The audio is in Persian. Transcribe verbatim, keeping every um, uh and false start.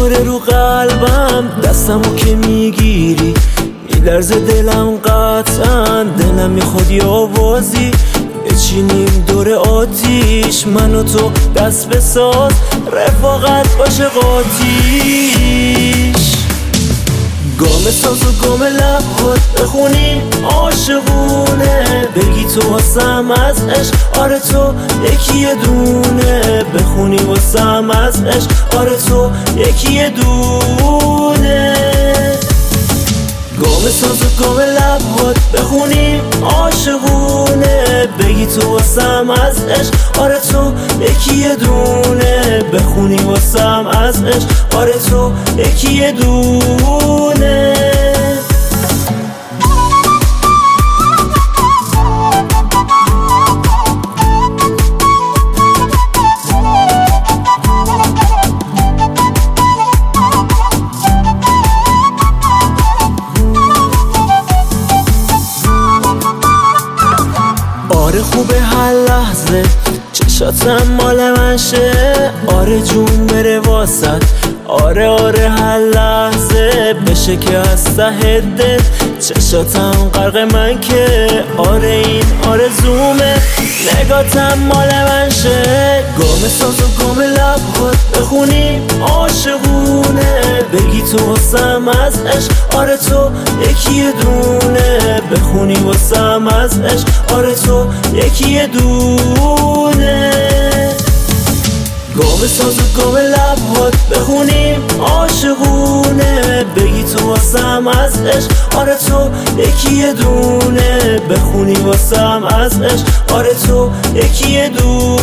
میخوره رو قلبم، دستمو که میگیری میلرزه دلم قطعا. دلم میخواد یه آوازی بچینیم دور آتیش، من و تو دست بساز رفاقت باشه قاتیش. گام ساز و گام لبات بخونیم عاشقونه، بگی تو واسم از عشق آره تو یکی دونه، بخونی واسم از عشق آره تو یکی دونه. گام ساز و گام لبات بخونیم عاشقونه، بگی تو واسم از عشق آره تو یکی دونه، بخونی واسم از عشق آره تو یکی دونه. آره خوبه هر لحظه چشاتم مال من شه، آره جون بره واسد، آره آره هر لحظه بشه که از ته دل چشاتم غرق من که، آره این آرزومه نگاتم مال من شه. گام ساز و گام لبات بخونیم عاشقونه، بگی تو واسم از عشق آره تو یکی دونه، بخونی واسم از عشق آره تو یکی دونه. گام ساز و گام لبات بخونیم عاشقونه، بگی تو واسم از عشق آره تو یکی دونه، بخونی واسم از عشق آره تو یکی دونه.